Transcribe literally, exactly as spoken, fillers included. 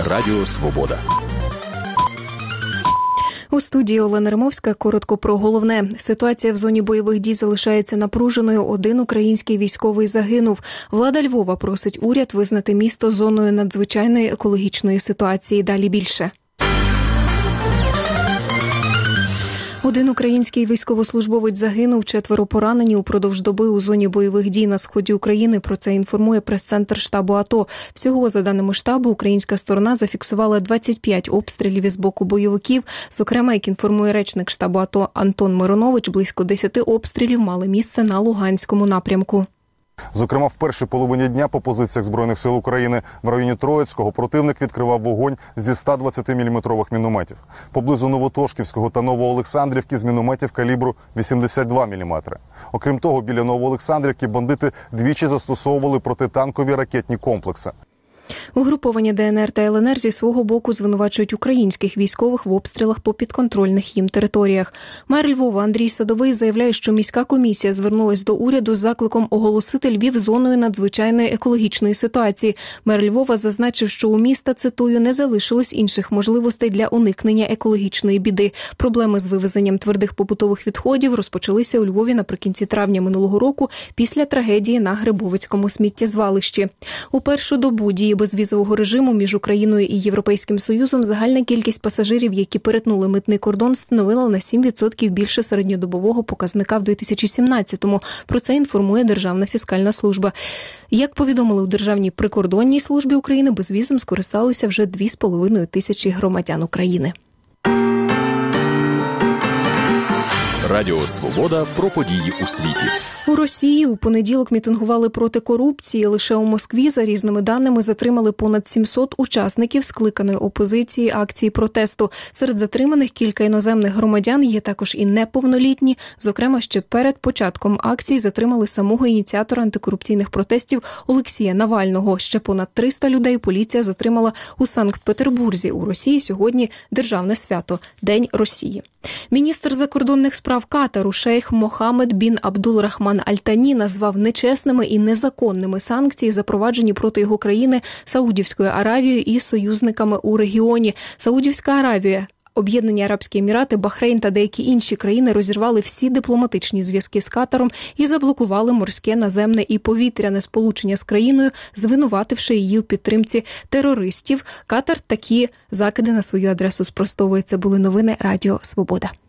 Радіо Свобода. У студії Олена Римовська. Коротко про головне. Ситуація в зоні бойових дій залишається напруженою. Один український військовий загинув. Влада Львова просить уряд визнати місто зоною надзвичайної екологічної ситуації. Далі більше. Один український військовослужбовець загинув, четверо поранені упродовж доби у зоні бойових дій на сході України. Про це інформує прес-центр штабу АТО. Всього, за даними штабу, українська сторона зафіксувала двадцять п'ять обстрілів із боку бойовиків. Зокрема, як інформує речник штабу АТО Антон Миронович, близько десяти обстрілів мали місце на Луганському напрямку. Зокрема, в першій половині дня по позиціях Збройних сил України в районі Троїцького противник відкривав вогонь зі ста двадцятиміліметрових мінометів. Поблизу Новотошківського та Новоолександрівки з мінометів калібру вісімдесят два міліметри. Окрім того, біля Новоолександрівки бандити двічі застосовували протитанкові ракетні комплекси. Угруповання ДНР та ЛНР зі свого боку звинувачують українських військових в обстрілах по підконтрольних їм територіях. Мер Львова Андрій Садовий заявляє, що міська комісія звернулась до уряду з закликом оголосити Львів зоною надзвичайної екологічної ситуації. Мер Львова зазначив, що у міста, цитую, не залишилось інших можливостей для уникнення екологічної біди. Проблеми з вивезенням твердих побутових відходів розпочалися у Львові наприкінці травня минулого року після трагедії на Грибовицькому сміттєзвалищі. У першу добу дії безвізового режиму між Україною і Європейським Союзом загальна кількість пасажирів, які перетнули митний кордон, становила на сім відсотків більше середньодобового показника в дві тисячі сімнадцятому. Про це інформує Державна фіскальна служба. Як повідомили у Державній прикордонній службі України, безвізом скористалися вже дві з половиною тисячі громадян України. Радіо Свобода про події у світі. У Росії у понеділок мітингували проти корупції. Лише у Москві, за різними даними, затримали понад сімсот учасників скликаної опозиції акції протесту. Серед затриманих кілька іноземних громадян, є також і неповнолітні. Зокрема, ще перед початком акції затримали самого ініціатора антикорупційних протестів Олексія Навального. Ще понад триста людей поліція затримала у Санкт-Петербурзі. У Росії сьогодні державне свято – День Росії. Міністр закордонних справ Катару шейх Мохаммед бін Абдул-Рахман Аль-Тані назвав нечесними і незаконними санкції, запроваджені проти його країни Саудівською Аравією і союзниками у регіоні. Саудівська Аравія, Об'єднані Арабські Емірати, Бахрейн та деякі інші країни розірвали всі дипломатичні зв'язки з Катаром і заблокували морське, наземне і повітряне сполучення з країною, звинувативши її у підтримці терористів. Катар такі закиди на свою адресу спростовує. Це були новини Радіо Свобода.